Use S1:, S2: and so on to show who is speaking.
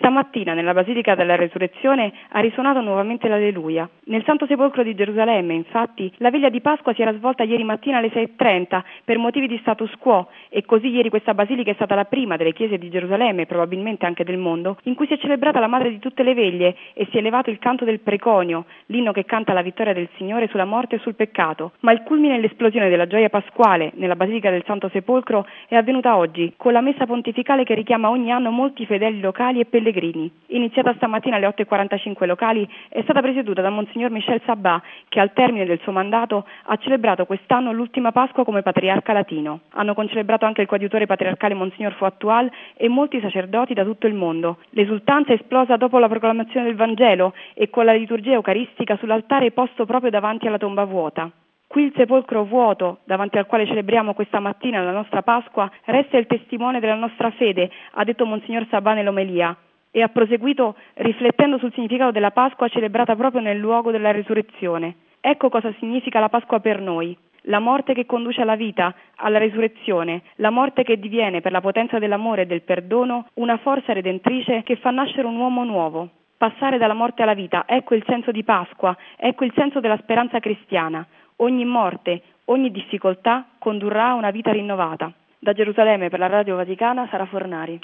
S1: Stamattina nella Basilica della Resurrezione ha risuonato nuovamente l'Alleluia. Nel Santo Sepolcro di Gerusalemme, infatti, la veglia di Pasqua si era svolta ieri mattina alle 6:30 per motivi di status quo e così ieri questa basilica è stata la prima delle chiese di Gerusalemme e probabilmente anche del mondo in cui si è celebrata la madre di tutte le veglie e si è elevato il canto del preconio, l'inno che canta la vittoria del Signore sulla morte e sul peccato. Ma il culmine e l'esplosione della gioia pasquale nella Basilica del Santo Sepolcro è avvenuta oggi con la messa pontificale che richiama ogni anno molti fedeli locali e pellegrini. Iniziata stamattina alle 8:45 locali, è stata presieduta da Monsignor Michel Sabat, che al termine del suo mandato ha celebrato quest'anno l'ultima Pasqua come patriarca latino. Hanno concelebrato anche il coadiutore patriarcale Monsignor Fouattual e molti sacerdoti da tutto il mondo. L'esultanza è esplosa dopo la proclamazione del Vangelo e con la liturgia eucaristica sull'altare posto proprio davanti alla tomba vuota. Qui il sepolcro vuoto, davanti al quale celebriamo questa mattina la nostra Pasqua, resta il testimone della nostra fede, ha detto Monsignor Sabat nell'omelia. E ha proseguito riflettendo sul significato della Pasqua celebrata proprio nel luogo della resurrezione. Ecco cosa significa la Pasqua per noi. La morte che conduce alla vita, alla resurrezione, la morte che diviene per la potenza dell'amore e del perdono una forza redentrice che fa nascere un uomo nuovo. Passare dalla morte alla vita, ecco il senso di Pasqua, ecco il senso della speranza cristiana. Ogni morte, ogni difficoltà condurrà a una vita rinnovata. Da Gerusalemme per la Radio Vaticana, Sara Fornari.